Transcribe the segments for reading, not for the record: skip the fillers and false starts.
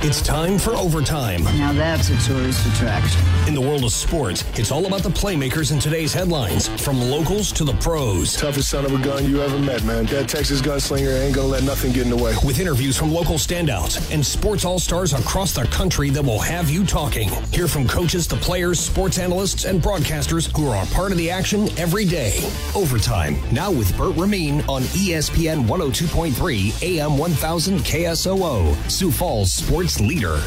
It's time for Overtime. Now that's a tourist attraction. In the world of sports, it's all about the playmakers in today's headlines, from locals to the pros. Toughest son of a gun you ever met, man. That Texas gunslinger ain't gonna let nothing get in the way. With interviews from local standouts and sports all-stars across the country that will have you talking. Hear from coaches to players, sports analysts, and broadcasters who are a part of the action every day. Overtime, now with Burt Ramin on ESPN 102.3 AM 1000 KSOO, Sioux Falls sports leader.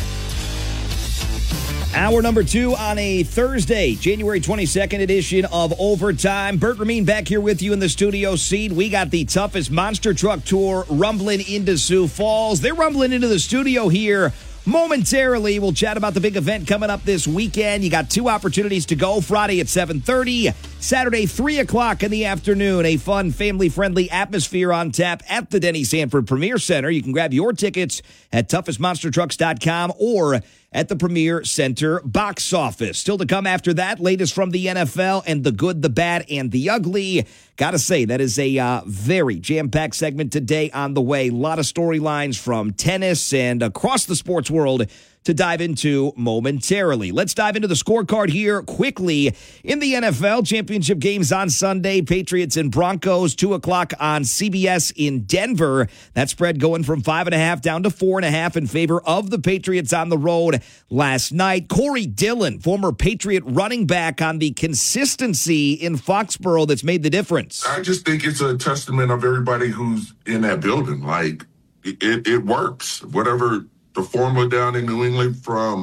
Hour number 2 on a Thursday, January 22nd edition of Overtime. Burt Ramin back here with you in the studio seat. We got the toughest monster truck tour rumbling into Sioux Falls. They're rumbling into the studio here momentarily. We'll chat about the big event coming up this weekend. You got 2 opportunities to go. Friday at 7:30, Saturday 3 o'clock in the afternoon. A fun, family-friendly atmosphere on tap at the Denny Sanford Premier Center. You can grab your tickets at toughestmonstertrucks.com or at the Premier Center box office. Still to come after that, latest from the NFL and the good, the bad, and the ugly. Gotta say, that is a very jam-packed segment today on the way. A lot of storylines from tennis and across the sports world to dive into momentarily. Let's dive into the scorecard here quickly. In the NFL, championship games on Sunday, Patriots and Broncos, 2 o'clock on CBS in Denver. That spread going from 5.5 down to 4.5 in favor of the Patriots on the road last night. Corey Dillon, former Patriot running back, on the consistency in Foxborough that's made the difference. I just think it's a testament of everybody who's in that building. Like, it works. Whatever the formula down in New England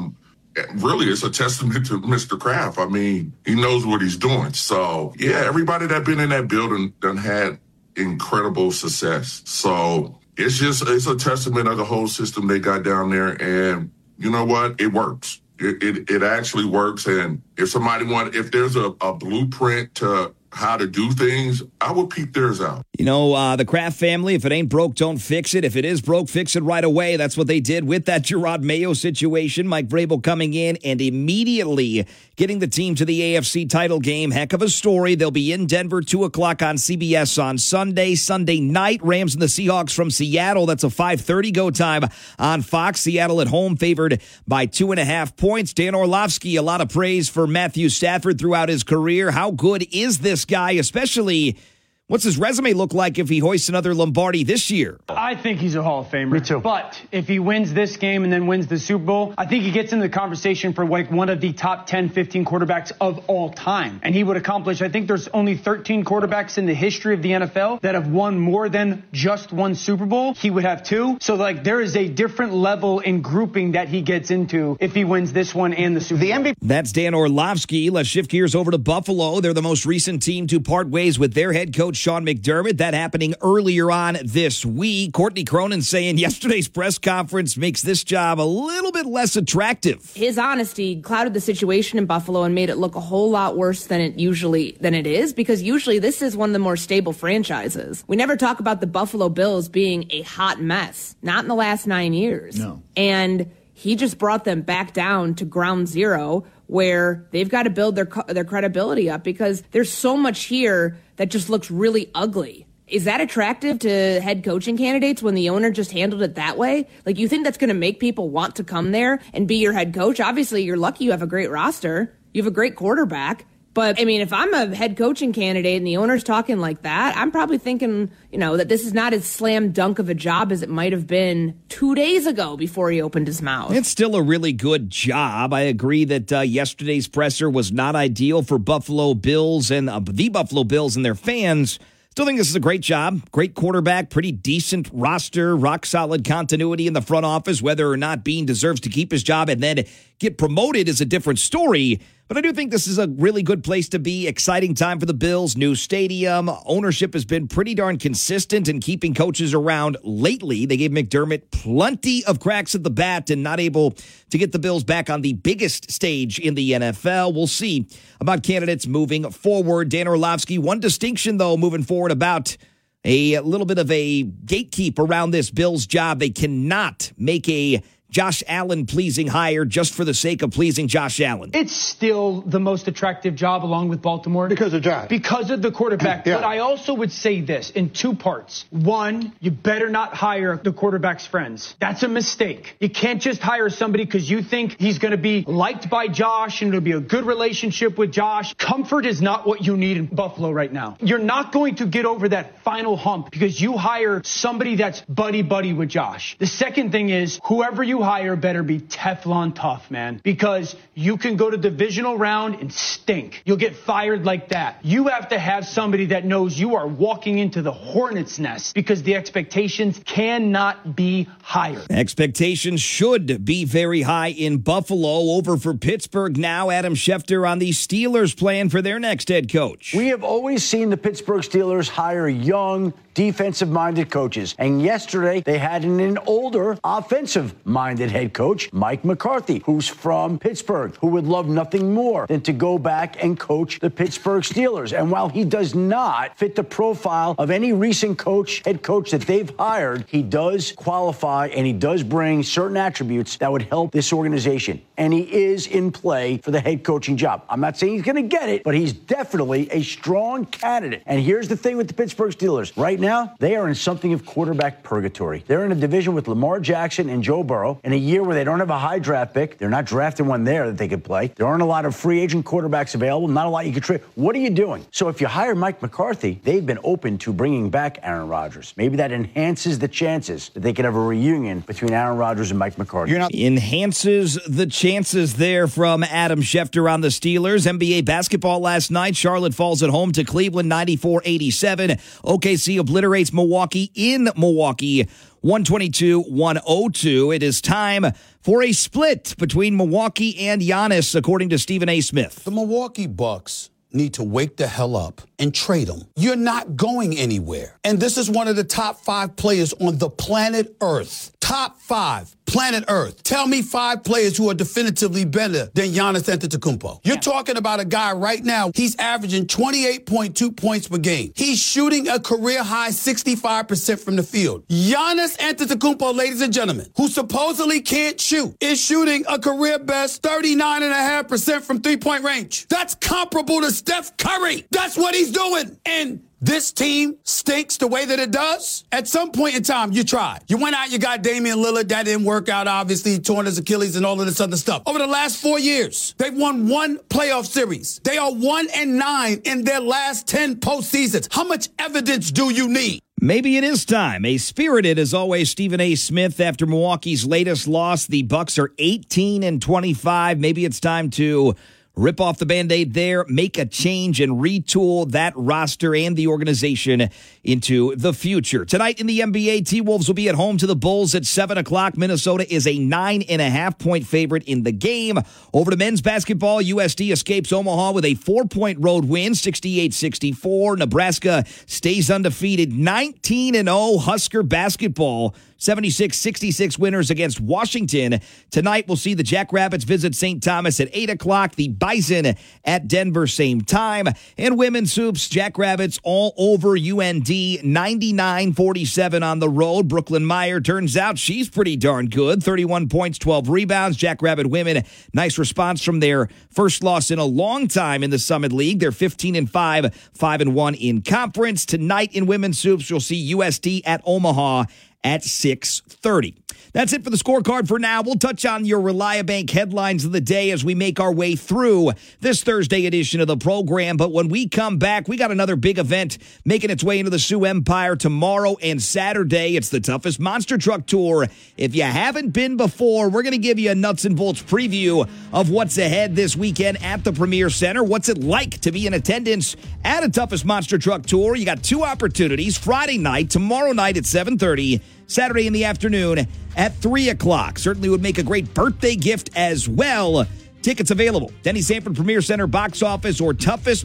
really it's a testament to Mr. Kraft. I mean, he knows what he's doing. So, yeah, everybody that been in that building done had incredible success. So it's a testament of the whole system they got down there. And you know what? It works. It actually works. And if there's a blueprint to how to do things, I would peep theirs out. You know, the Kraft family, if it ain't broke, don't fix it. If it is broke, fix it right away. That's what they did with that Gerard Mayo situation. Mike Vrabel coming in and immediately getting the team to the AFC title game. Heck of a story. They'll be in Denver, 2 o'clock on CBS on Sunday. Sunday night, Rams and the Seahawks from Seattle. That's a 5:30 go time on Fox. Seattle at home favored by 2.5 points. Dan Orlovsky, a lot of praise for Matthew Stafford throughout his career. How good is this guy, especially what's his resume look like if he hoists another Lombardi this year? I think he's a Hall of Famer. Me too. But if he wins this game and then wins the Super Bowl, I think he gets in the conversation for like one of the top 10, 15 quarterbacks of all time. And he would accomplish, I think there's only 13 quarterbacks in the history of the NFL that have won more than just one Super Bowl. He would have 2. So like there is a different level in grouping that he gets into if he wins this one and the Super Bowl. That's Dan Orlovsky. Let's shift gears over to Buffalo. They're the most recent team to part ways with their head coach, Sean McDermott. That happening earlier on this week. Courtney Cronin saying yesterday's press conference makes this job a little bit less attractive. His honesty clouded the situation in Buffalo and made it look a whole lot worse than it is, because usually this is one of the more stable franchises. We never talk about the Buffalo Bills being a hot mess. Not in the last 9 years. No. And he just brought them back down to ground zero, where they've got to build their credibility up, because there's so much here that just looks really ugly. Is that attractive to head coaching candidates when the owner just handled it that way? Like, you think that's going to make people want to come there and be your head coach? Obviously, you're lucky you have a great roster. You have a great quarterback. But, I mean, if I'm a head coaching candidate and the owner's talking like that, I'm probably thinking, that this is not as slam dunk of a job as it might have been 2 days ago before he opened his mouth. It's still a really good job. I agree that yesterday's presser was not ideal for Buffalo Bills and the Buffalo Bills and their fans. Still think this is a great job. Great quarterback, pretty decent roster, rock solid continuity in the front office. Whether or not Bean deserves to keep his job and then get promoted is a different story. But I do think this is a really good place to be. Exciting time for the Bills. New stadium. Ownership has been pretty darn consistent in keeping coaches around lately. They gave McDermott plenty of cracks at the bat and not able to get the Bills back on the biggest stage in the NFL. We'll see about candidates moving forward. Dan Orlovsky, one distinction, though, moving forward about a little bit of a gatekeep around this Bills job. They cannot make a Josh Allen pleasing hire just for the sake of pleasing Josh Allen? It's still the most attractive job along with Baltimore. Because of Josh. Because of the quarterback. Yeah. But I also would say this in two parts. One, you better not hire the quarterback's friends. That's a mistake. You can't just hire somebody because you think he's going to be liked by Josh and it'll be a good relationship with Josh. Comfort is not what you need in Buffalo right now. You're not going to get over that final hump because you hire somebody that's buddy-buddy with Josh. The second thing is whoever you hire better be Teflon tough, man, because you can go to divisional round and stink. You'll get fired like that. You have to have somebody that knows you are walking into the hornet's nest because the expectations cannot be higher. Expectations should be very high in Buffalo. Over for Pittsburgh now. Adam Schefter on the Steelers' plan for their next head coach. We have always seen the Pittsburgh Steelers hire young, defensive-minded coaches. And yesterday, they had an older, offensive-minded head coach, Mike McCarthy, who's from Pittsburgh, who would love nothing more than to go back and coach the Pittsburgh Steelers. And while he does not fit the profile of any recent head coach that they've hired, he does qualify and he does bring certain attributes that would help this organization. And he is in play for the head coaching job. I'm not saying he's going to get it, but he's definitely a strong candidate. And here's the thing with the Pittsburgh Steelers. Right now, they are in something of quarterback purgatory. They're in a division with Lamar Jackson and Joe Burrow in a year where they don't have a high draft pick. They're not drafting one there that they could play. There aren't a lot of free agent quarterbacks available, not a lot you could trade. What are you doing? So if you hire Mike McCarthy, they've been open to bringing back Aaron Rodgers. Maybe that enhances the chances that they could have a reunion between Aaron Rodgers and Mike McCarthy. Enhances the chances there from Adam Schefter on the Steelers. NBA basketball last night. Charlotte falls at home to Cleveland 94-87. OKC obliterates Milwaukee in Milwaukee 122-102. It is time for a split between Milwaukee and Giannis, according to Stephen A. Smith. The Milwaukee Bucks need to wake the hell up and trade him. You're not going anywhere. And this is one of the top 5 players on the planet Earth. Top 5, planet Earth. Tell me 5 players who are definitively better than Giannis Antetokounmpo. You're talking about a guy right now, he's averaging 28.2 points per game. He's shooting a career-high 65% from the field. Giannis Antetokounmpo, ladies and gentlemen, who supposedly can't shoot, is shooting a career-best 39.5% from three-point range. That's comparable to Steph Curry. That's what he's doing. And this team stinks the way that it does. At some point in time, you tried. You went out, you got Damian Lillard. That didn't work out, obviously. He torn his Achilles and all of this other stuff. Over the last 4 years, they've won 1 playoff series. They are 1-9 in their last 10 postseasons. How much evidence do you need? Maybe it is time. A spirited, as always, Stephen A. Smith after Milwaukee's latest loss. The Bucks are 18-25. Maybe it's time to rip off the Band-Aid there, make a change, and retool that roster and the organization into the future. Tonight in the NBA, T-Wolves will be at home to the Bulls at 7 o'clock. Minnesota is a 9.5-point favorite in the game. Over to men's basketball, USD escapes Omaha with a 4-point road win, 68-64. Nebraska stays undefeated, 19-0. Husker basketball, 76-66 winners against Washington. Tonight, we'll see the Jackrabbits visit St. Thomas at 8 o'clock. The Bison at Denver, same time. And women's hoops, Jackrabbits all over UND, 99-47 on the road. Brooklyn Meyer, turns out she's pretty darn good. 31 points, 12 rebounds. Jackrabbit women, nice response from their first loss in a long time in the Summit League. They're 15-5, 5-1 in conference. Tonight in women's hoops, you'll see USD at Omaha at 6:30. That's it for the scorecard for now. We'll touch on your Reliabank headlines of the day as we make our way through this Thursday edition of the program. But when we come back, we got another big event making its way into the Sioux Empire tomorrow and Saturday. It's the Toughest Monster Truck Tour. If you haven't been before, we're going to give you a nuts and bolts preview of what's ahead this weekend at the Premier Center. What's it like to be in attendance at a Toughest Monster Truck Tour? You got 2 opportunities, Friday night, tomorrow night at 7:30, Saturday in the afternoon at 3 o'clock. Certainly would make a great birthday gift as well. Tickets available. Denny Sanford Premier Center box office or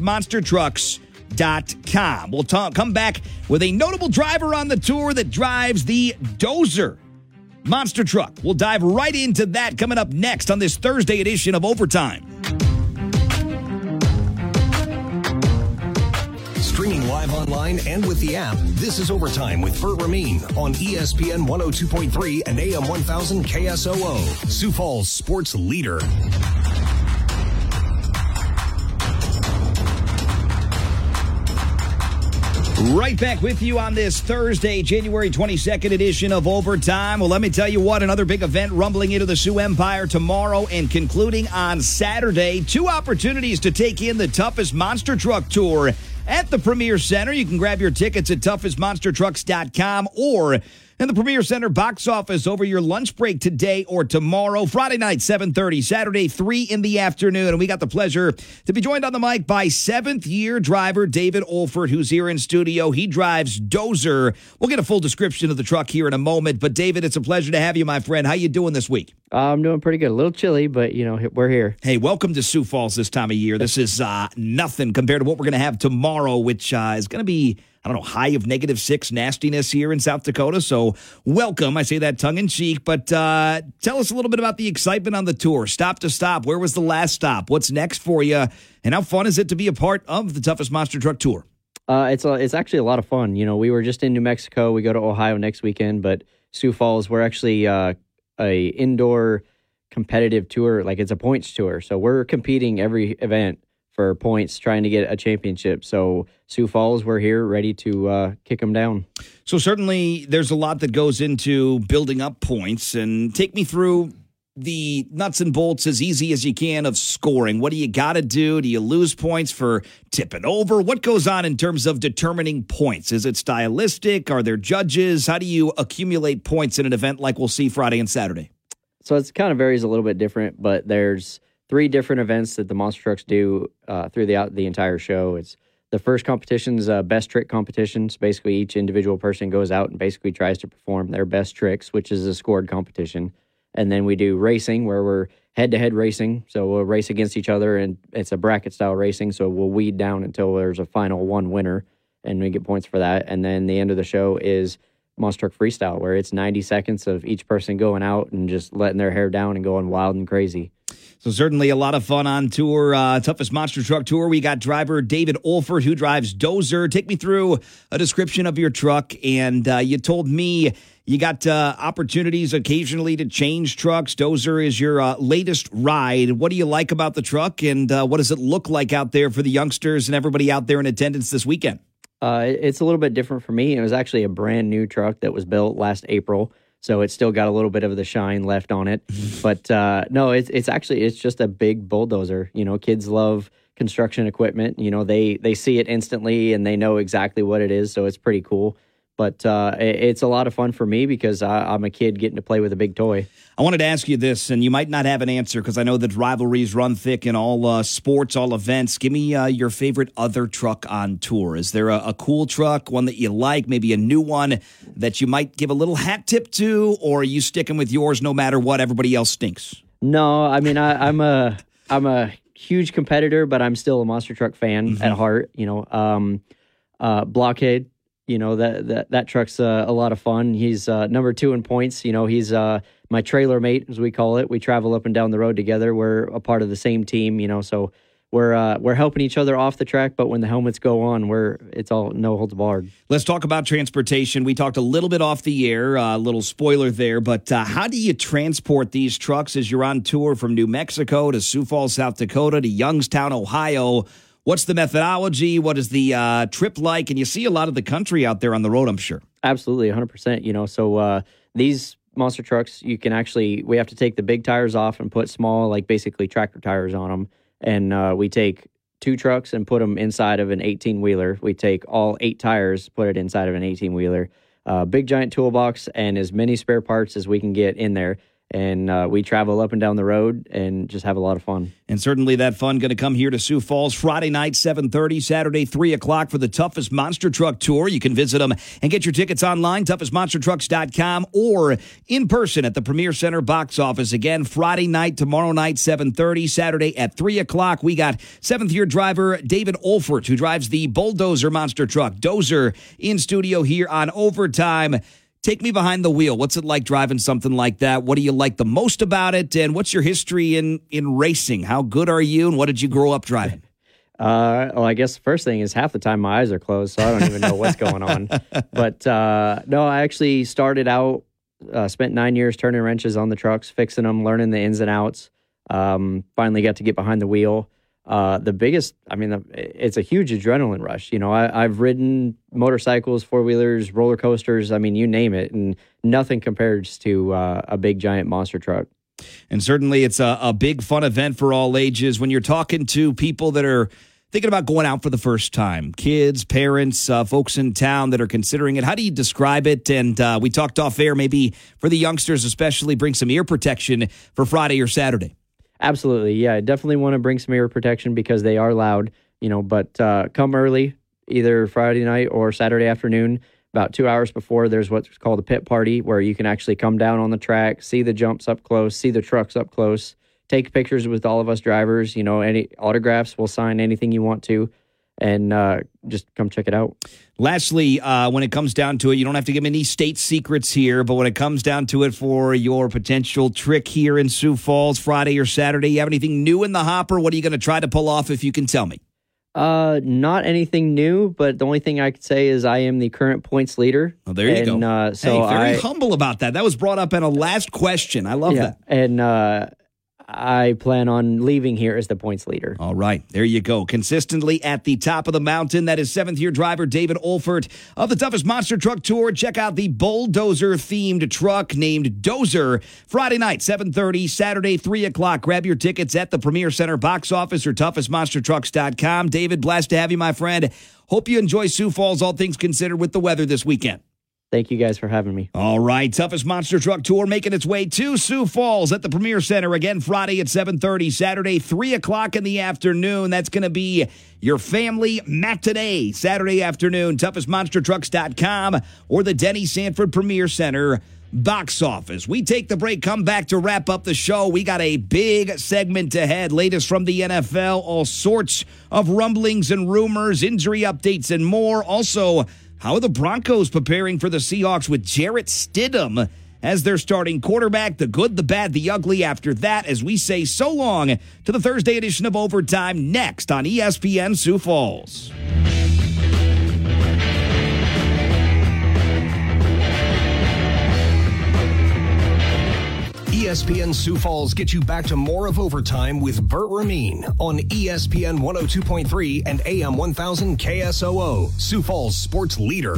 toughestmonstertrucks.com. We'll come back with a notable driver on the tour that drives the Dozer monster truck. We'll dive right into that coming up next on this Thursday edition of Overtime. Streaming live online and with the app. This is Overtime with Burt Ramin on ESPN 102.3 and AM 1000 KSOO. Sioux Falls sports leader. Right back with you on this Thursday, January 22nd edition of Overtime. Well, let me tell you what, another big event rumbling into the Sioux Empire tomorrow and concluding on Saturday. 2 opportunities to take in the Toughest Monster Truck Tour at the Premier Center. You can grab your tickets at toughestmonstertrucks.com or in the Premier Center box office over your lunch break today or tomorrow. Friday night, 7:30, Saturday, 3 in the afternoon. And we got the pleasure to be joined on the mic by 7th-year driver David Olfert, who's here in studio. He drives Dozer. We'll get a full description of the truck here in a moment. But, David, it's a pleasure to have you, my friend. How you doing this week? I'm doing pretty good. A little chilly, but, we're here. Hey, welcome to Sioux Falls this time of year. This is nothing compared to what we're going to have tomorrow, which is going to be, high of -6 nastiness here in South Dakota. So welcome. I say that tongue-in-cheek. But tell us a little bit about the excitement on the tour. Stop to stop. Where was the last stop? What's next for you? And how fun is it to be a part of the Toughest Monster Truck Tour? It's actually a lot of fun. We were just in New Mexico. We go to Ohio next weekend. But Sioux Falls, we're actually a indoor competitive tour. Like, it's a points tour. So we're competing every event for points, trying to get a championship. So Sioux Falls, we're here ready to kick them down. So certainly there's a lot that goes into building up points. And take me through the nuts and bolts as easy as you can of scoring. What do you got to do? Do you lose points for tipping over? What goes on in terms of determining points? Is it stylistic? Are there judges? How do you accumulate points in an event like we'll see Friday and Saturday? So it kind of varies a little bit different, but there's 3 different events that the monster trucks do throughout the entire show. It's the first competition's best trick competitions. Basically, each individual person goes out and basically tries to perform their best tricks, which is a scored competition. And then we do racing, where we're head-to-head racing. So we'll race against each other, and it's a bracket-style racing. So we'll weed down until there's a final one winner, and we get points for that. And then the end of the show is Monster Truck Freestyle, where it's 90 seconds of each person going out and just letting their hair down and going wild and crazy. So certainly a lot of fun on tour, Toughest Monster Truck Tour. We got driver David Olfert, who drives Dozer. Take me through a description of your truck. And you told me you got opportunities occasionally to change trucks. Dozer is your latest ride. What do you like about the truck, and what does it look like out there for the youngsters and everybody out there in attendance this weekend? It's a little bit different for me. It was actually a brand new truck that was built last April. So it's still got a little bit of the shine left on it. But no, it's just a big bulldozer. Kids love construction equipment. They see it instantly and they know exactly what it is. So it's pretty cool. But it's a lot of fun for me because I'm a kid getting to play with a big toy. I wanted to ask you this, and you might not have an answer because I know that rivalries run thick in all sports, all events. Give me your favorite other truck on tour. Is there a cool truck, one that you like, maybe a new one that you might give a little hat tip to, or are you sticking with yours no matter what, everybody else stinks? No, I mean, I'm a huge competitor, but I'm still a monster truck fan at heart. Blockade. That truck's a lot of fun. He's number 2 in points. He's my trailer mate, as we call it. We travel up and down the road together. We're a part of the same team, so we're helping each other off the track, but when the helmets go on, it's all no holds barred. Let's talk about transportation. We talked a little bit off the air, a little spoiler there, but how do you transport these trucks as you're on tour from New Mexico to Sioux Falls, South Dakota to Youngstown, Ohio? What's the methodology? What is the trip like? And you see a lot of the country out there on the road, I'm sure. Absolutely, 100%. So these monster trucks, we have to take the big tires off and put small, like basically tractor tires on them. And we take 2 trucks and put them inside of an 18-wheeler. We take all 8 tires, put it inside of an 18-wheeler. Big giant toolbox and as many spare parts as we can get in there. And we travel up and down the road and just have a lot of fun. And certainly that fun going to come here to Sioux Falls Friday night, 7:30, Saturday, 3 o'clock for the Toughest Monster Truck Tour. You can visit them and get your tickets online, toughestmonstertrucks.com, or in person at the Premier Center box office. Again, Friday night, tomorrow night, 7:30, Saturday at 3 o'clock. We got 7th-year driver David Olfert, who drives the Bulldozer Monster Truck. Dozer in studio here on Overtime. Take me behind the wheel. What's it like driving something like that? What do you like the most about it? And what's your history in racing? How good are you, and what did you grow up driving? Well, I guess the first thing is half the time my eyes are closed, so I don't even know what's going on. But no, I actually started out, spent 9 years turning wrenches on the trucks, fixing them, learning the ins and outs. Finally got to get behind the wheel. The biggest, it's a huge adrenaline rush. I've ridden motorcycles, four-wheelers, roller coasters, you name it, and nothing compares to a big, giant monster truck. And certainly it's a big, fun event for all ages. When you're talking to people that are thinking about going out for the first time, kids, parents, folks in town that are considering it, how do you describe it? And we talked off air, maybe for the youngsters especially, bring some ear protection for Friday or Saturday. Absolutely. Yeah, I definitely want to bring some ear protection because they are loud, but come early, either Friday night or Saturday afternoon. About 2 hours before, there's what's called a pit party where you can actually come down on the track, see the jumps up close, see the trucks up close, take pictures with all of us drivers, any autographs, we'll sign anything you want to, and just come check it out. Lastly, when it comes down to it, you don't have to give any state secrets here, but when it comes down to it for your potential trick here in Sioux Falls, Friday or Saturday, you have anything new in the hopper? What are you going to try to pull off if you can tell me? Not anything new, but the only thing I could say is I am the current points leader. Oh, there you go. So very humble about that. That was brought up in a last question. I love that. And I plan on leaving here as the points leader. All right. There you go. Consistently at the top of the mountain. That is seventh-year driver David Olfert of the Toughest Monster Truck Tour. Check out the bulldozer-themed truck named Dozer. Friday night, 7:30. Saturday, 3 o'clock. Grab your tickets at the Premier Center box office or toughestmonstertrucks.com. David, blessed to have you, my friend. Hope you enjoy Sioux Falls, all things considered, with the weather this weekend. Thank you guys for having me. All right, Toughest Monster Truck Tour making its way to Sioux Falls at the Premier Center. Again, Friday at 7:30, Saturday, 3 o'clock in the afternoon. That's going to be your family matinee Saturday afternoon. ToughestMonsterTrucks.com or the Denny Sanford Premier Center box office. We take the break, come back to wrap up the show. We got a big segment ahead. Latest from the NFL, all sorts of rumblings and rumors, injury updates, and more. Also, how are the Broncos preparing for the Seahawks with Jarrett Stidham as their starting quarterback? The good, the bad, the ugly after that, as we say so long to the Thursday edition of Overtime next on ESPN Sioux Falls. ESPN Sioux Falls gets you back to more of Overtime with Burt Ramin on ESPN 102.3 and AM 1000 KSOO, Sioux Falls sports leader.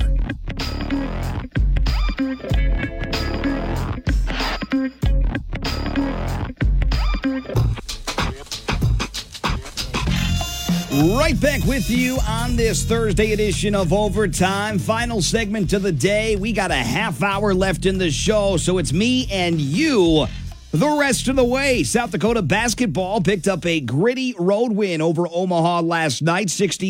Right back with you on this Thursday edition of Overtime. Final segment of the day. We got a half hour left in the show, so it's me and you the rest of the way. South Dakota basketball picked up a gritty road win over Omaha last night,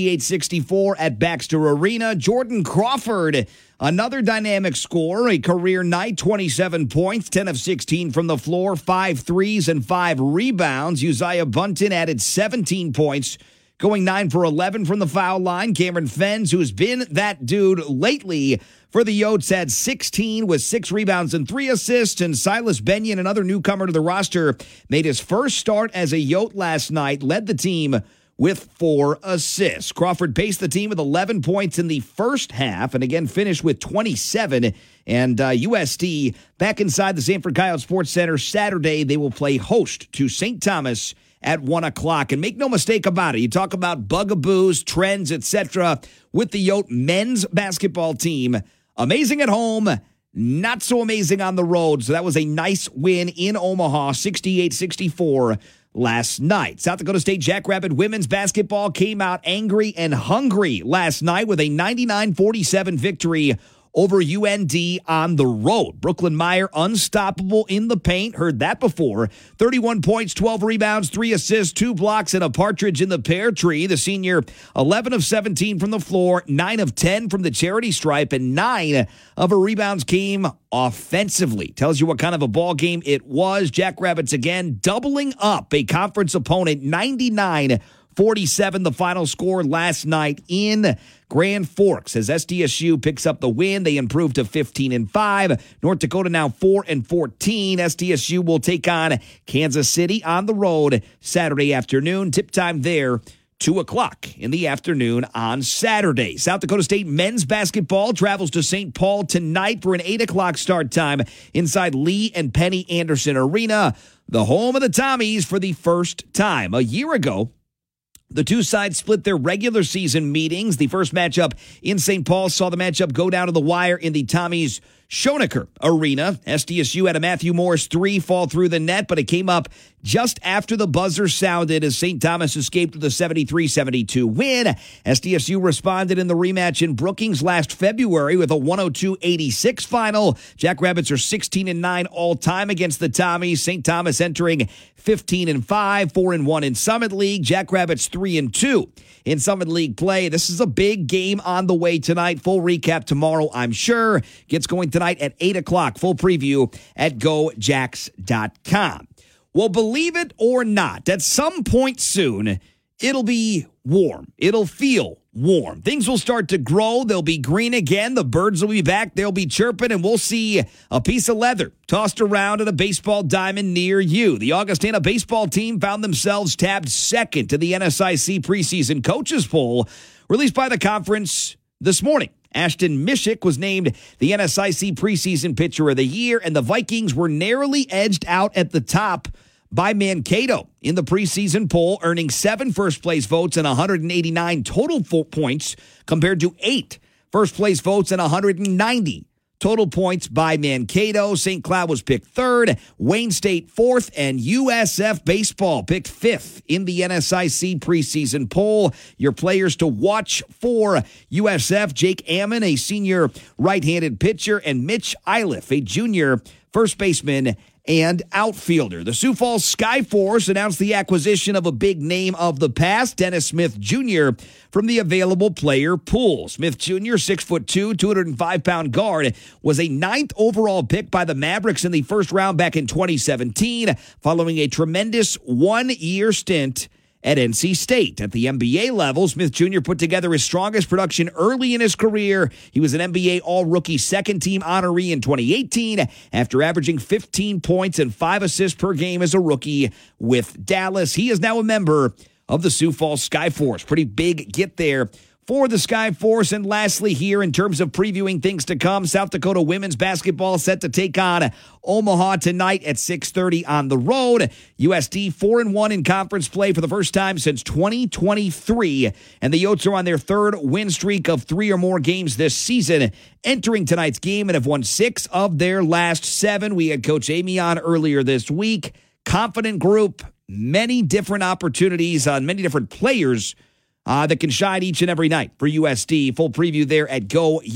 68-64 at Baxter Arena. Jordan Crawford, another dynamic scorer, a career night, 27 points, 10 of 16 from the floor, 5 threes and 5 rebounds. Uzziah Bunton added 17 points, going 9 for 11 from the foul line. Cameron Fens, who's been that dude lately for the Yotes, had 16 with 6 rebounds and 3 assists. And Silas Benyon, another newcomer to the roster, made his first start as a Yote last night, led the team with 4 assists. Crawford paced the team with 11 points in the first half and again finished with 27. And USD back inside the Sanford Coyote Sports Center Saturday. They will play host to St. Thomas at 1 o'clock. And make no mistake about it, you talk about bugaboos, trends, etc. with the Yote men's basketball team. Amazing at home, not so amazing on the road. So that was a nice win in Omaha, 68-64 last night. South Dakota State Jackrabbit women's basketball came out angry and hungry last night with a 99-47 victory over UND on the road. Brooklyn Meyer, unstoppable in the paint. Heard that before. 31 points, 12 rebounds, 3 assists, 2 blocks, and a partridge in the pear tree. The senior, 11 of 17 from the floor, 9 of 10 from the charity stripe, and 9 of her rebounds came offensively. Tells you what kind of a ball game it was. Jackrabbits again doubling up a conference opponent, 99-47, the final score last night in Grand Forks. As SDSU picks up the win, they improve to 15-5. North Dakota now 4-14. SDSU will take on Kansas City on the road Saturday afternoon. Tip time there, 2 o'clock in the afternoon on Saturday. South Dakota State men's basketball travels to St. Paul tonight for an 8 o'clock start time inside Lee and Penny Anderson Arena, the home of the Tommies for the first time. A year ago, the two sides split their regular season meetings. The first matchup in St. Paul saw the matchup go down to the wire in the Tommies Schoenecker Arena. SDSU had a Matthew Morris 3 fall through the net, but it came up just after the buzzer sounded as St. Thomas escaped with a 73-72 win. SDSU responded in the rematch in Brookings last February with a 102-86 final. Jackrabbits are 16-9 all-time against the Tommies. St. Thomas entering 15-5, 4-1 in Summit League. Jackrabbits 3-2 in Summit League play. This is a big game on the way tonight. Full recap tomorrow, I'm sure. Gets going tonight at 8 o'clock. Full preview at GoJacks.com. Well, believe it or not, at some point soon, it'll be warm. It'll feel warm. Things will start to grow. They'll be green again. The birds will be back. They'll be chirping, and we'll see a piece of leather tossed around at a baseball diamond near you. The Augustana baseball team found themselves tabbed second to the NSIC preseason coaches poll released by the conference this morning. Ashton Mishik was named the NSIC preseason pitcher of the year, and the Vikings were narrowly edged out at the top by Mankato in the preseason poll, earning 7 first-place votes and 189 total points compared to 8 first-place votes and 190 total points by Mankato. St. Cloud was picked 3rd, Wayne State 4th, and USF Baseball picked 5th in the NSIC preseason poll. Your players to watch for USF: Jake Ammon, a senior right-handed pitcher, and Mitch Iliff, a junior first baseman and outfielder. The Sioux Falls Skyforce announced the acquisition of a big name of the past, Dennis Smith Jr., from the available player pool. Smith Jr., 6'2", 205-pound guard, was a 9th overall pick by the Mavericks in the first round back in 2017, following a tremendous one-year stint at NC State. At the NBA level, Smith Jr. put together his strongest production early in his career. He was an NBA All-Rookie second-team honoree in 2018 after averaging 15 points and 5 assists per game as a rookie with Dallas. He is now a member of the Sioux Falls Skyforce. Pretty big get there for the Skyforce. And lastly here, in terms of previewing things to come, South Dakota women's basketball set to take on Omaha tonight at 6:30 on the road. USD 4-1 in conference play for the first time since 2023. And the Yotes are on their 3rd win streak of 3 or more games this season, entering tonight's game, and have won 6 of their last 7. We had Coach Amy on earlier this week. Confident group, many different opportunities on many different players that can shine each and every night for USD. Full preview there at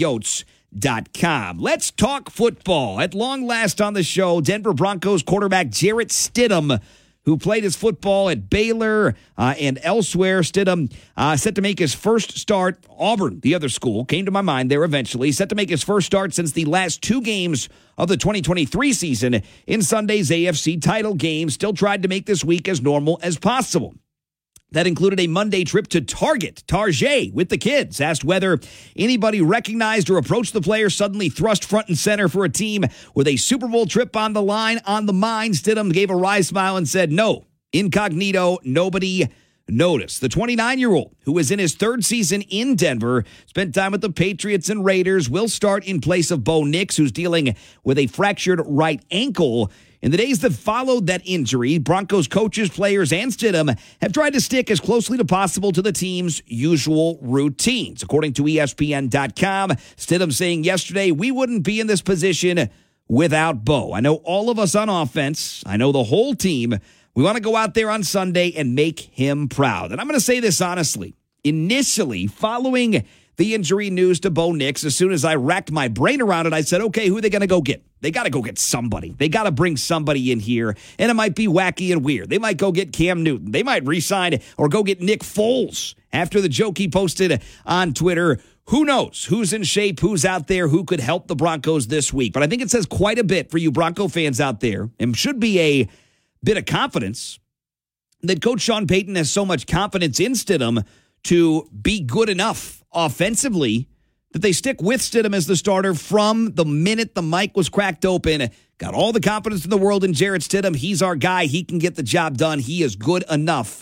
GoYotes.com. Let's talk football. At long last on the show, Denver Broncos quarterback Jarrett Stidham, who played his football at Baylor and elsewhere. Stidham set to make his first start. Auburn, the other school, came to my mind there eventually. Set to make his first start since the last 2 games of the 2023 season in Sunday's AFC title game. Still tried to make this week as normal as possible. That included a Monday trip to Target with the kids. Asked whether anybody recognized or approached the player, suddenly thrust front and center for a team with a Super Bowl trip on the line, on the mind. Stidham gave a wry smile and said, no, incognito, nobody noticed. The 29-year-old, who is in his 3rd season in Denver, spent time with the Patriots and Raiders, will start in place of Bo Nix, who's dealing with a fractured right ankle. In the days that followed that injury, Broncos coaches, players, and Stidham have tried to stick as closely to possible to the team's usual routines. According to ESPN.com, Stidham saying yesterday, we wouldn't be in this position without Bo. I know all of us on offense. I know the whole team. We want to go out there on Sunday and make him proud. And I'm going to say this honestly. Initially, following the injury news to Bo Nix, as soon as I racked my brain around it, I said, okay, who are they going to go get? They got to go get somebody. They got to bring somebody in here, and it might be wacky and weird. They might go get Cam Newton. They might re-sign or go get Nick Foles after the joke he posted on Twitter. Who knows who's in shape, who's out there, who could help the Broncos this week. But I think it says quite a bit for you Bronco fans out there, and should be a bit of confidence that Coach Sean Payton has so much confidence in Stidham to be good enough offensively that they stick with Stidham as the starter from the minute the mic was cracked open. Got all the confidence in the world in Jarrett Stidham. He's our guy. He can get the job done. He is good enough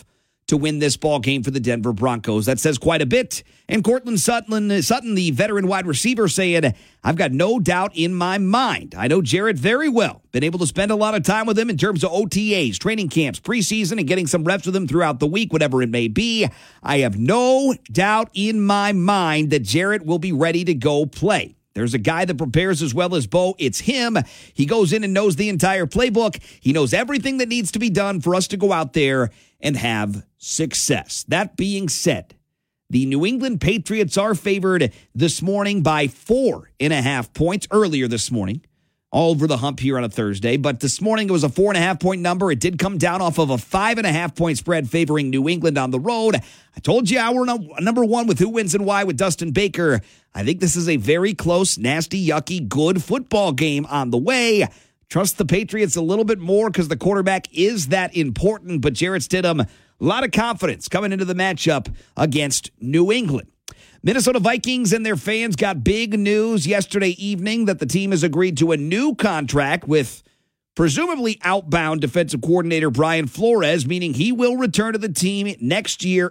to win this ball game for the Denver Broncos. That says quite a bit. And Cortland Sutton, the veteran wide receiver, saying, I've got no doubt in my mind. I know Jarrett very well. Been able to spend a lot of time with him in terms of OTAs, training camps, preseason, and getting some reps with him throughout the week, whatever it may be. I have no doubt in my mind that Jarrett will be ready to go play. There's a guy that prepares as well as Bo. It's him. He goes in and knows the entire playbook. He knows everything that needs to be done for us to go out there and have success. That being said, the New England Patriots are favored this morning by 4.5 points earlier this morning. All over the hump here on a Thursday. But this morning it was a 4.5-point number. It did come down off of a 5.5-point spread favoring New England on the road. I told you we're number one with who wins and why with Dustin Baker. I think this is a very close, nasty, yucky, good football game on the way. Trust the Patriots a little bit more because the quarterback is that important. But Jarrett Stidham, a lot of confidence coming into the matchup against New England. Minnesota Vikings and their fans got big news yesterday evening that the team has agreed to a new contract with presumably outbound defensive coordinator Brian Flores, meaning he will return to the team next year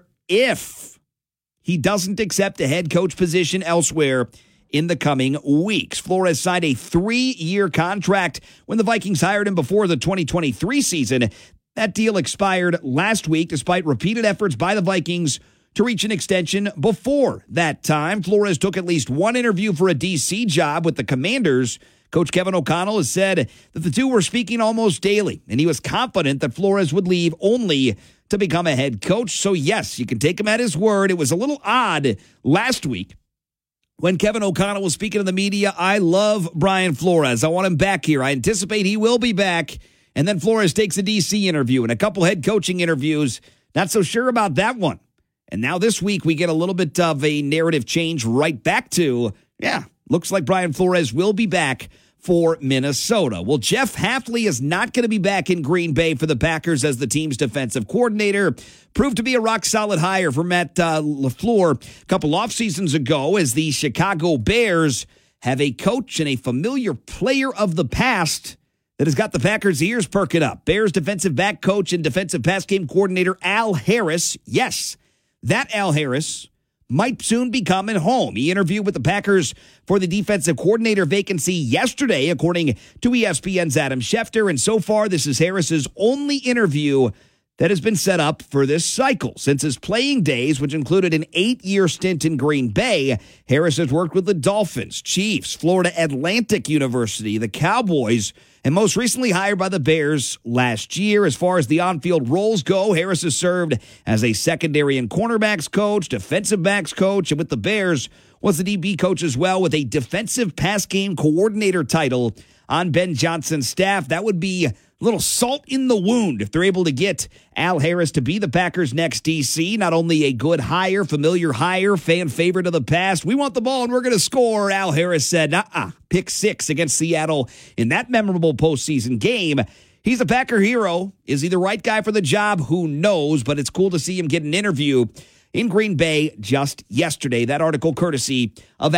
if he doesn't accept a head coach position elsewhere in the coming weeks. Flores signed a 3-year contract when the Vikings hired him before the 2023 season. That deal expired last week despite repeated efforts by the Vikings to reach an extension before that time. Flores took at least one interview for a DC job with the Commanders. Coach Kevin O'Connell has said that the two were speaking almost daily, and he was confident that Flores would leave only to become a head coach. So, yes, you can take him at his word. It was a little odd last week when Kevin O'Connell was speaking to the media. I love Brian Flores. I want him back here. I anticipate he will be back. And then Flores takes a DC interview and a couple head coaching interviews. Not so sure about that one. And now this week we get a little bit of a narrative change right back to, looks like Brian Flores will be back for Minnesota. Well, Jeff Hafley is not going to be back in Green Bay for the Packers as the team's defensive coordinator. Proved to be a rock-solid hire for Matt LaFleur a couple off seasons ago as the Chicago Bears have a coach and a familiar player of the past that has got the Packers' ears perking up. Bears defensive back coach and defensive pass game coordinator Al Harris. Yes, that Al Harris might soon be coming home. He interviewed with the Packers for the defensive coordinator vacancy yesterday, according to ESPN's Adam Schefter. And so far, this is Harris's only interview that has been set up for this cycle. Since his playing days, which included an 8-year stint in Green Bay, Harris has worked with the Dolphins, Chiefs, Florida Atlantic University, the Cowboys, and most recently hired by the Bears last year. As far as the on-field roles go, Harris has served as a secondary and cornerbacks coach, defensive backs coach, and with the Bears was the DB coach as well with a defensive pass game coordinator title on Ben Johnson's staff. That would be a little salt in the wound if they're able to get Al Harris to be the Packers' next DC. Not only a good hire, familiar hire, fan favorite of the past. We want the ball and we're going to score. Al Harris said, pick 6 against Seattle in that memorable postseason game. He's a Packer hero. Is he the right guy for the job? Who knows? But it's cool to see him get an interview in Green Bay just yesterday. That article courtesy of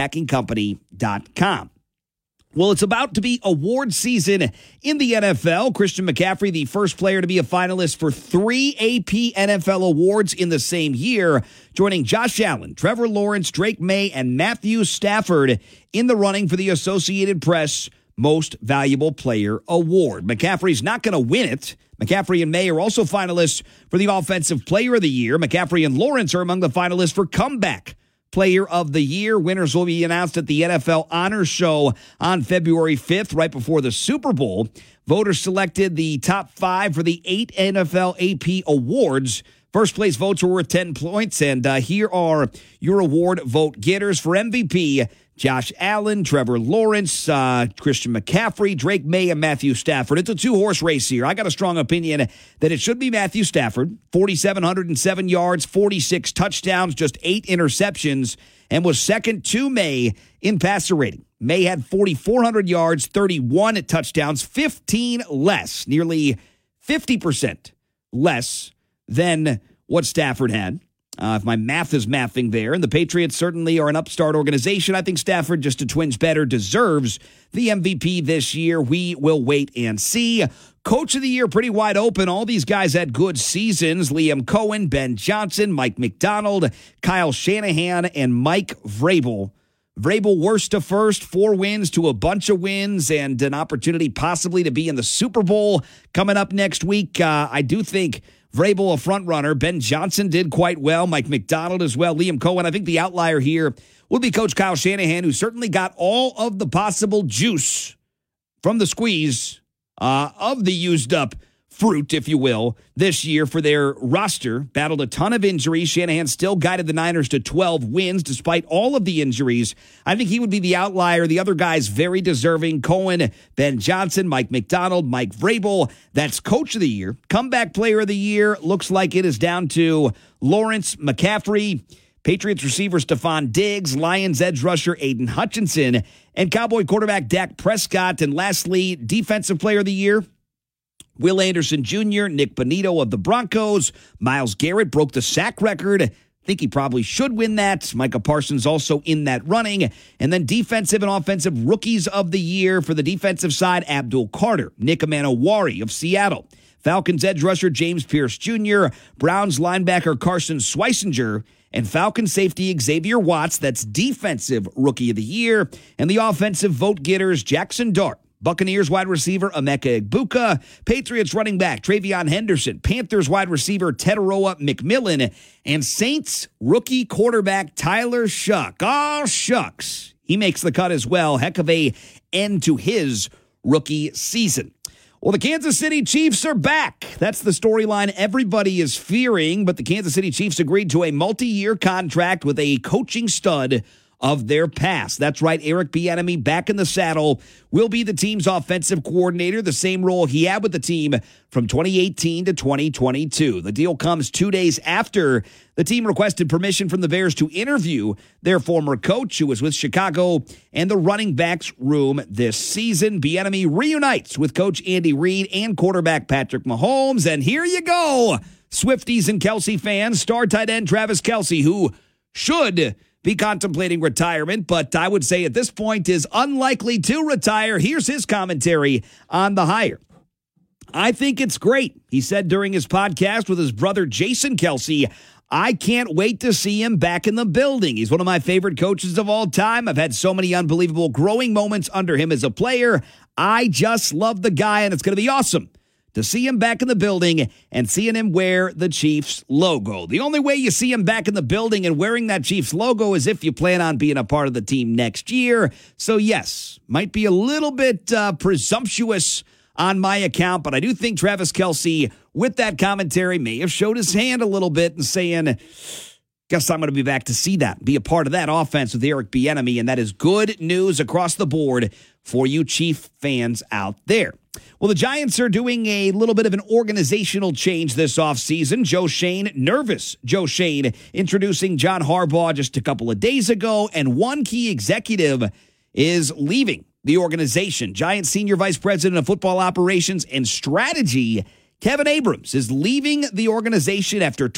AcmePackingCompany.com. Well, it's about to be award season in the NFL. Christian McCaffrey, the first player to be a finalist for 3 AP NFL awards in the same year, joining Josh Allen, Trevor Lawrence, Drake May, and Matthew Stafford in the running for the Associated Press Most Valuable Player Award. McCaffrey's not going to win it. McCaffrey and May are also finalists for the Offensive Player of the Year. McCaffrey and Lawrence are among the finalists for Comeback Player of the Year. Winners will be announced at the NFL Honors Show on February 5th, right before the Super Bowl. Voters selected the top 5 for the 8 NFL AP awards. First place votes were worth 10 points, and here are your award vote getters. For MVP, Josh Allen, Trevor Lawrence, Christian McCaffrey, Drake May, and Matthew Stafford. It's a 2-horse race here. I got a strong opinion that it should be Matthew Stafford. 4,707 yards, 46 touchdowns, just 8 interceptions, and was second to May in passer rating. May had 4,400 yards, 31 touchdowns, 15 less, nearly 50% less than what Stafford had. if my math is mathing there. And the Patriots certainly are an upstart organization. I think Stafford, just a twinge better, deserves the MVP this year. We will wait and see. Coach of the Year, pretty wide open. All these guys had good seasons. Liam Cohen, Ben Johnson, Mike McDonald, Kyle Shanahan, and Mike Vrabel. Vrabel worst to first, 4 wins to a bunch of wins, and an opportunity possibly to be in the Super Bowl coming up next week. I do think Vrabel a front runner. Ben Johnson did quite well. Mike McDonald as well. Liam Cohen. I think the outlier here will be Coach Kyle Shanahan, who certainly got all of the possible juice from the squeeze of the used up fruit, if you will, this year for their roster. Battled a ton of injuries. Shanahan still guided the Niners to 12 wins despite all of the injuries. I think he would be the outlier. The other guys very deserving. Cohen, Ben Johnson, Mike McDonald, Mike Vrabel. That's Coach of the Year. Comeback Player of the Year looks like it is down to Lawrence McCaffrey, Patriots receiver Stephon Diggs, Lions edge rusher Aiden Hutchinson, and Cowboy quarterback Dak Prescott. And lastly, Defensive Player of the Year, Will Anderson Jr., Nick Bonito of the Broncos. Myles Garrett broke the sack record. I think he probably should win that. Micah Parsons also in that running. And then defensive and offensive rookies of the year for the defensive side, Abdul Carter, Nick Amanawari of Seattle, Falcons edge rusher James Pierce Jr., Browns linebacker Carson Schweissinger, and Falcons safety Xavier Watts. That's defensive rookie of the year. And the offensive vote getters, Jackson Dart, Buccaneers wide receiver Emeka Egbuka, Patriots running back Travion Henderson, Panthers wide receiver Teteroa McMillan, and Saints rookie quarterback Tyler Shuck. Oh, shucks. He makes the cut as well. Heck of a end to his rookie season. Well, the Kansas City Chiefs are back. That's the storyline everybody is fearing, but the Kansas City Chiefs agreed to a multi-year contract with a coaching stud of their past. That's right, Eric Bieniemy back in the saddle, will be the team's offensive coordinator, the same role he had with the team from 2018 to 2022. The deal comes 2 days after the team requested permission from the Bears to interview their former coach, who was with Chicago and the running backs room this season. Bieniemy reunites with Coach Andy Reid and quarterback Patrick Mahomes, and here you go, Swifties and Kelce fans, star tight end Travis Kelce, who should be contemplating retirement, but I would say at this point is unlikely to retire. Here's his commentary on the hire. I think it's great, he said during his podcast with his brother Jason Kelce. I can't wait to see him back in the building. He's one of my favorite coaches of all time. I've had so many unbelievable growing moments under him as a player. I just love the guy, and it's going to be awesome to see him back in the building and seeing him wear the Chiefs logo. The only way you see him back in the building and wearing that Chiefs logo is if you plan on being a part of the team next year. So yes, might be a little bit presumptuous on my account, but I do think Travis Kelce, with that commentary, may have showed his hand a little bit and saying, guess I'm going to be back to see that, be a part of that offense with Eric Bieniemy, and that is good news across the board for you Chief fans out there. Well, the Giants are doing a little bit of an organizational change this offseason. Joe Schoen, nervous Joe Schoen, introducing John Harbaugh just a couple of days ago, and one key executive is leaving the organization. Giants Senior Vice President of Football Operations and Strategy, Kevin Abrams, is leaving the organization after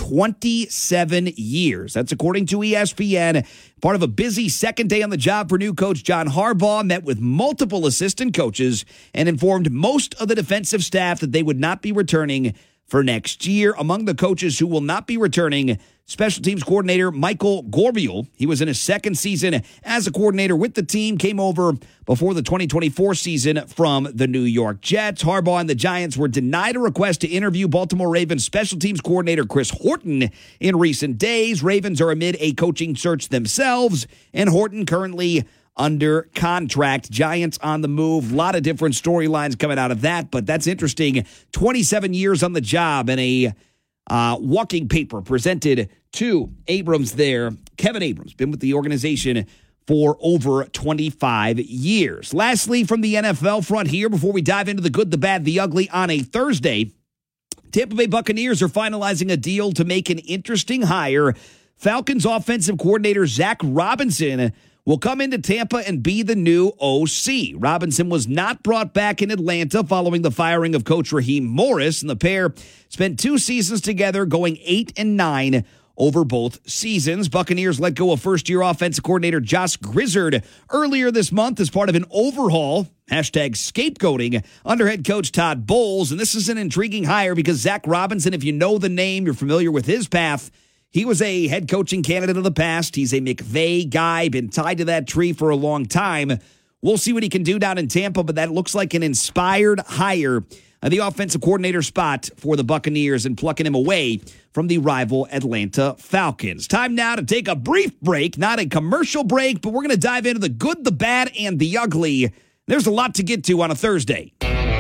27 years. That's according to ESPN. Part of a busy second day on the job for new coach John Harbaugh, met with multiple assistant coaches and informed most of the defensive staff that they would not be returning for next year. Among the coaches who will not be returning, special teams coordinator Michael Gorbiel. He was in his second season as a coordinator with the team, came over before the 2024 season from the New York Jets. Harbaugh and the Giants were denied a request to interview Baltimore Ravens special teams coordinator Chris Horton in recent days. Ravens are amid a coaching search themselves, and Horton currently under contract. Giants on the move. A lot of different storylines coming out of that, but that's interesting. 27 years on the job, and a walking paper presented to Abrams there. Kevin Abrams, been with the organization for over 25 years. Lastly, from the NFL front here, before we dive into the good, the bad, the ugly on a Thursday, Tampa Bay Buccaneers are finalizing a deal to make an interesting hire. Falcons offensive coordinator Zach Robinson will come into Tampa and be the new OC. Robinson was not brought back in Atlanta following the firing of coach Raheem Morris, and the pair spent 2 seasons together, going 8-9 over both seasons. Buccaneers let go of first-year offensive coordinator Josh Grizzard earlier this month as part of an overhaul, #scapegoating, under head coach Todd Bowles. And this is an intriguing hire because Zach Robinson, if you know the name, you're familiar with his path. He was a head coaching candidate of the past. He's a McVay guy, been tied to that tree for a long time. We'll see what he can do down in Tampa, but that looks like an inspired hire. The offensive coordinator spot for the Buccaneers and plucking him away from the rival Atlanta Falcons. Time now to take a brief break, not a commercial break, but we're going to dive into the good, the bad, and the ugly. There's a lot to get to on a Thursday.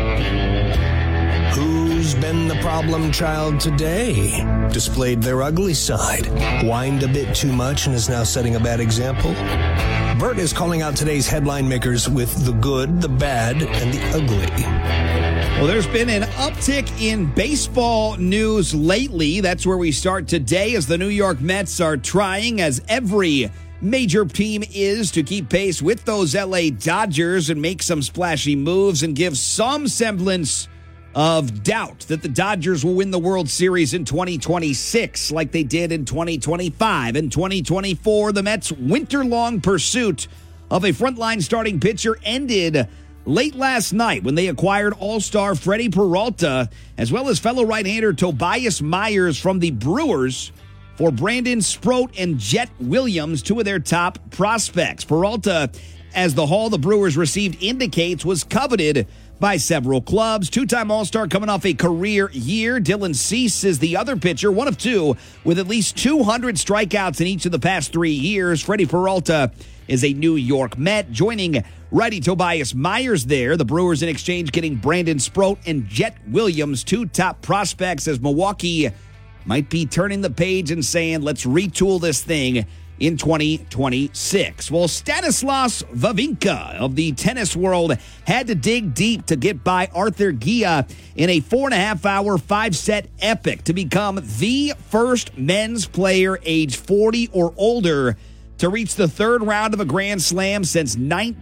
Who's been the problem child today? Displayed their ugly side, whined a bit too much, and is now setting a bad example? Bert is calling out today's headline makers with the good, the bad, and the ugly. Well, there's been an uptick in baseball news lately. That's where we start today as the New York Mets are trying, as every major team is, to keep pace with those LA Dodgers and make some splashy moves and give some semblance of doubt that the Dodgers will win the World Series in 2026 like they did in 2025. In 2024, the Mets' winter-long pursuit of a frontline starting pitcher ended late last night when they acquired all-star Freddie Peralta, as well as fellow right-hander Tobias Myers from the Brewers, for Brandon Sproat and Jet Williams, two of their top prospects. Peralta, as the haul the Brewers received indicates, was coveted by several clubs. Two-time All-Star coming off a career year. Dylan Cease is the other pitcher, one of two, with at least 200 strikeouts in each of the past 3 years. Freddie Peralta is a New York Met, joining righty Tobias Myers there. The Brewers in exchange getting Brandon Sproat and Jet Williams, two top prospects, as Milwaukee might be turning the page and saying, let's retool this thing in 2026. Well, Stanislaus Wawrinka of the tennis world had to dig deep to get by Arthur Gia in a 4.5-hour, 5-set epic to become the first men's player age 40 or older to reach the third round of a Grand Slam since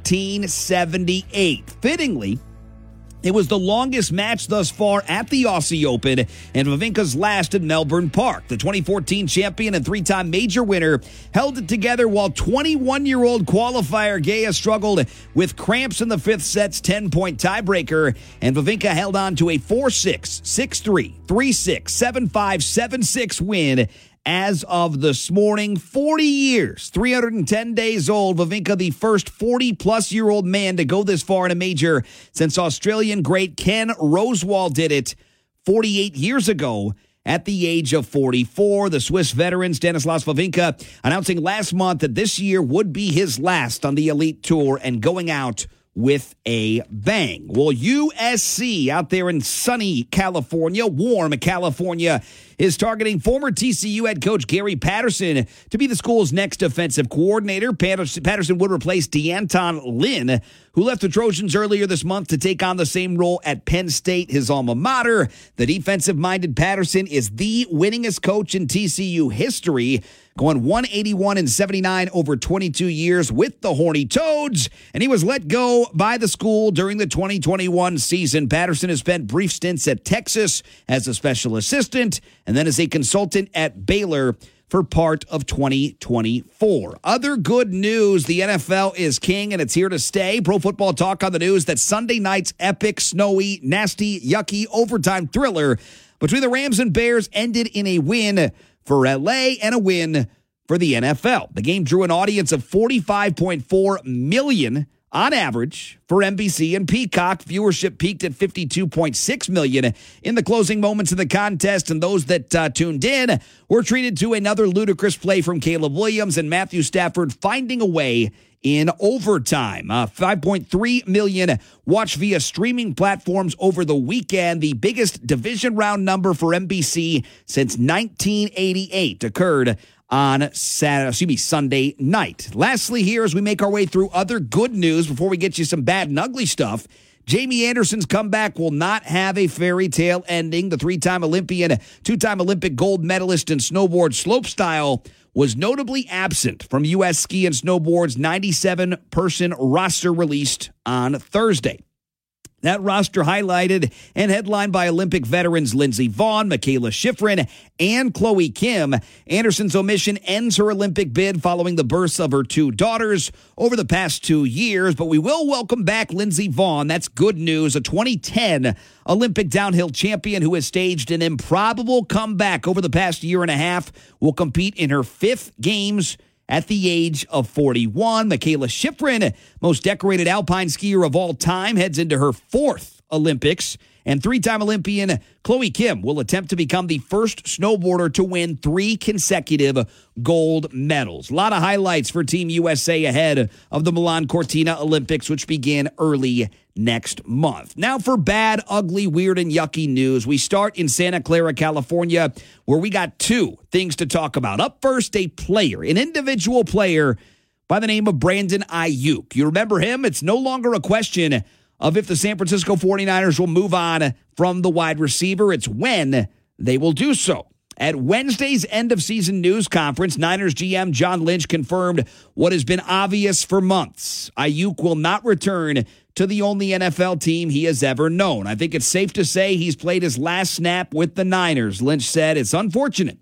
1978. Fittingly, it was the longest match thus far at the Aussie Open, and Wawrinka's last at Melbourne Park. The 2014 champion and 3-time major winner held it together while 21-year-old qualifier Gea struggled with cramps in the fifth set's 10-point tiebreaker, and Wawrinka held on to a 4-6, 6-3, 3-6, 7-5, 7-6 win. As of this morning, 40 years, 310 days old, Wawrinka, the first 40-plus-year-old man to go this far in a major since Australian great Ken Rosewall did it 48 years ago at the age of 44. The Swiss veteran Stanislaus Wawrinka announcing last month that this year would be his last on the Elite Tour and going out with a bang. Well, USC out there in sunny California, warm California, is targeting former TCU head coach Gary Patterson to be the school's next defensive coordinator. Patterson would replace D'Anton Lynn, who left the Trojans earlier this month to take on the same role at Penn State, his alma mater. The defensive-minded Patterson is the winningest coach in TCU history, going 181-79 over 22 years with the Horny Toads, and he was let go by the school during the 2021 season. Patterson has spent brief stints at Texas as a special assistant and then as a consultant at Baylor for part of 2024. Other good news, the NFL is king and it's here to stay. Pro Football Talk on the news that Sunday night's epic, snowy, nasty, yucky overtime thriller between the Rams and Bears ended in a win for LA and a win for the NFL. The game drew an audience of 45.4 million on average for NBC and Peacock. Viewership peaked at 52.6 million in the closing moments of the contest, and those that tuned in were treated to another ludicrous play from Caleb Williams and Matthew Stafford finding a way in overtime. 5.3 million watched via streaming platforms over the weekend. The biggest division round number for NBC since 1988 occurred on Sunday night. Lastly, here as we make our way through other good news before we get you some bad and ugly stuff, Jamie Anderson's comeback will not have a fairy tale ending. The 3-time Olympian, 2-time Olympic gold medalist in snowboard slopestyle was notably absent from U.S. Ski and Snowboard's 97-person roster released on Thursday. That roster highlighted and headlined by Olympic veterans Lindsey Vonn, Mikaela Shiffrin, and Chloe Kim. Anderson's omission ends her Olympic bid following the births of her 2 daughters over the past 2 years, but we will welcome back Lindsey Vonn. That's good news. A 2010 Olympic downhill champion who has staged an improbable comeback over the past year and a half will compete in her 5th games at the age of 41. Mikaela Shiffrin, most decorated alpine skier of all time, heads into her 4th Olympics. And 3-time Olympian Chloe Kim will attempt to become the first snowboarder to win 3 consecutive gold medals. A lot of highlights for Team USA ahead of the Milan Cortina Olympics, which begin early next month. Now for bad, ugly, weird, and yucky news. We start in Santa Clara, California, where we got 2 things to talk about. Up first, a player, an individual player by the name of Brandon Aiyuk. You remember him? It's no longer a question of if the San Francisco 49ers will move on from the wide receiver. It's when they will do so. At Wednesday's end-of-season news conference, Niners GM John Lynch confirmed what has been obvious for months. Aiyuk will not return to the only NFL team he has ever known. I think it's safe to say he's played his last snap with the Niners. Lynch said it's unfortunate.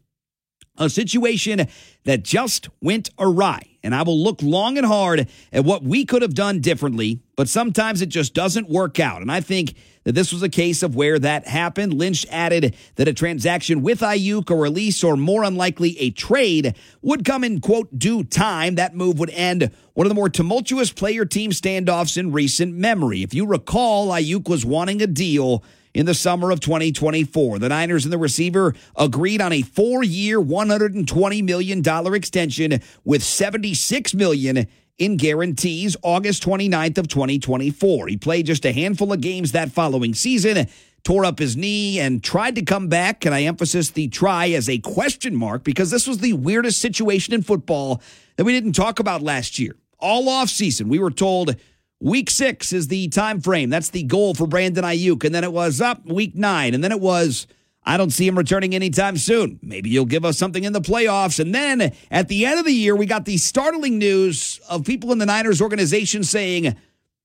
A situation that just went awry. And I will look long and hard at what we could have done differently, but sometimes it just doesn't work out. And I think that this was a case of where that happened. Lynch added that a transaction with Aiyuk, a release, or more unlikely a trade would come in, quote, due time. That move would end one of the more tumultuous player-team standoffs in recent memory. If you recall, Aiyuk was wanting a deal in the summer of 2024. The Niners and the receiver agreed on a 4-year, $120 million extension with $76 million in guarantees August 29th of 2024. He played just a handful of games that following season, tore up his knee, and tried to come back. And I emphasize the try as a question mark because this was the weirdest situation in football that we didn't talk about last year. All offseason, we were told Week 6 is the time frame. That's the goal for Brandon Aiyuk. And then it was up Week 9. And then it was, I don't see him returning anytime soon. Maybe you'll give us something in the playoffs. And then at the end of the year, we got the startling news of people in the Niners organization saying,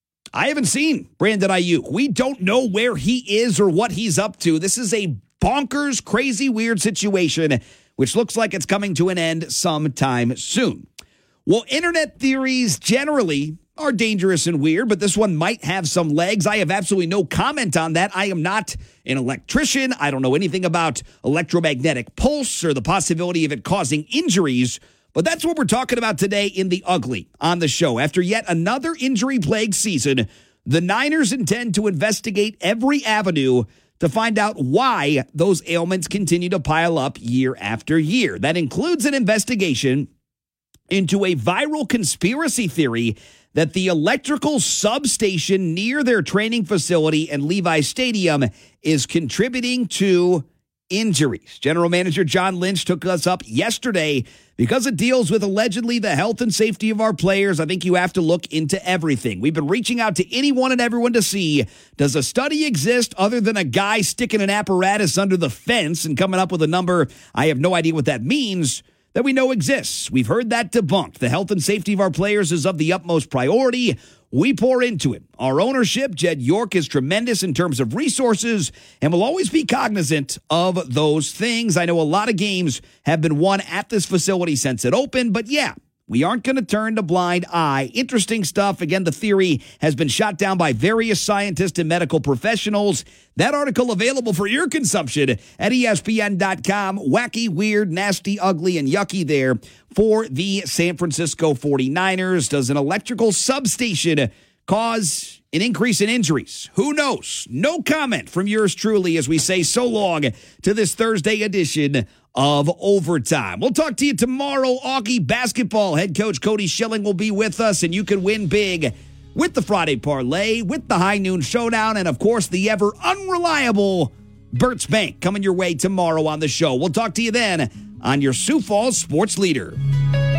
I haven't seen Brandon Aiyuk. We don't know where he is or what he's up to. This is a bonkers, crazy, weird situation, which looks like it's coming to an end sometime soon. Well, internet theories generally are dangerous and weird, but this one might have some legs. I have absolutely no comment on that. I am not an electrician. I don't know anything about electromagnetic pulse or the possibility of it causing injuries, but that's what we're talking about today in The Ugly on the show. After yet another injury-plagued season, the Niners intend to investigate every avenue to find out why those ailments continue to pile up year after year. That includes an investigation into a viral conspiracy theory that the electrical substation near their training facility and Levi Stadium is contributing to injuries. General Manager John Lynch took us up yesterday because it deals with allegedly the health and safety of our players. I think you have to look into everything. We've been reaching out to anyone and everyone to see, does a study exist other than a guy sticking an apparatus under the fence and coming up with a number? I have no idea what that means. That we know exists. We've heard that debunked. The health and safety of our players is of the utmost priority. We pour into it. Our ownership, Jed York, is tremendous in terms of resources and will always be cognizant of those things. I know a lot of games have been won at this facility since it opened, but yeah, we aren't going to turn a blind eye. Interesting stuff. Again, the theory has been shot down by various scientists and medical professionals. That article available for your consumption at ESPN.com. Wacky, weird, nasty, ugly, and yucky there for the San Francisco 49ers. Does an electrical substation cause an increase in injuries? Who knows? No comment from yours truly as we say so long to this Thursday edition of Overtime. We'll talk to you tomorrow. Augie basketball head coach Cody Schilling will be with us, and you can win big with the Friday Parlay, with the High Noon Showdown, and, of course, the ever unreliable Bert's Bank coming your way tomorrow on the show. We'll talk to you then on your Sioux Falls Sports Leader.